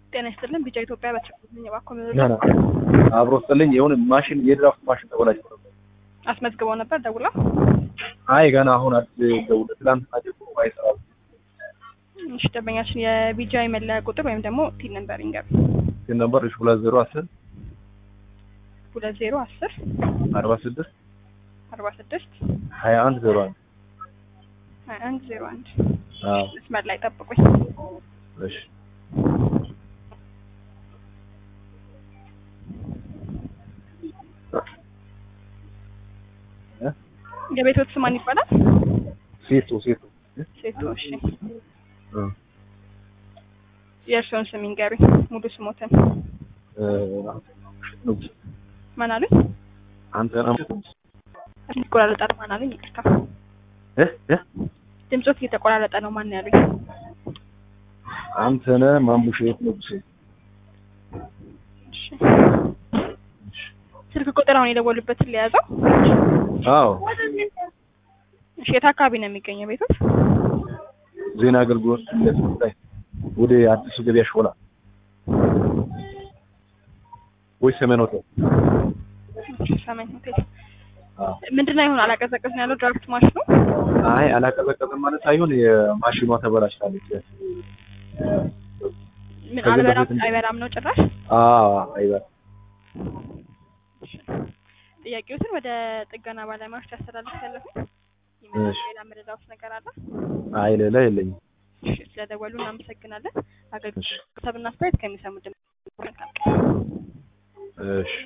ጤና ይስጥልን ቢጫ ኢትዮጵያ በትክክለኛ ባኮ ነው ና አብሮ ስጥልኝ የሆነ ማሽን የድራፍት ማሽን ተበላሽቶ ነበር። አስመዝግበው ነበር ደውላ? አይ ገና አሁን አዲስ ደውል ትላንት አዲስ አይሰራም። እሺ ደንበኛችን የቢጃ መለያ ቁጥር ወይም ደግሞ ቲን ነምበር ይንገር። ቲን ነምበር 2010 2010 46 46 2101 2101 አዎ መስመር ላይ ጠብቁኝ። እሺ የቤቶት ስም ማን ይባላል? ሴቶ ሴቶ። እሺ የእርስዎን ስም ይንገሩኝ ሙሉ ስሞትን። ማን አሉኝ? አንተ ነው እየተቆራረጠ ማን አሉኝ? ይቅርታ ድምጾት እየተቆራረጠ ነው። ማን ያሉኝ? አንተ ነህ ማሙሼ ንጉሴ። እሺ ስልክ ቁጥር አሁን የደወሉበትን ሊያዘው? አዎ እሺ የት አካባቢ ነው የሚገኘው ቤቶት? ዜና አገልግሎት ለስታይ ወደ አዲሱ ገበያ ሾላ ወይ ሰሜን ሆቴል? ሰሜን ሆቴል። ምንድነው ይሁን አላቀዘቀዝ ነው ያለው ድራፍት ማሽኑ? አይ አላቀዘቀዝም ማለት ሳይሆን የማሽኗ ተበላሽታለች። ምን አይበራም ነው ጭራሽ? አይበራም። ጥያቄዎትን ወደ ጥገና ባለሙያዎች ያስተላልፋለሁ። ይመጣል። ሌላ መረጃዎች ነገር አለ? አይ ሌላ የለኝም። እሺ ስለደወሉ እናመሰግናለን። አገልግሎት አስተያየት ከሚሰሙ ድምጽ። እሺ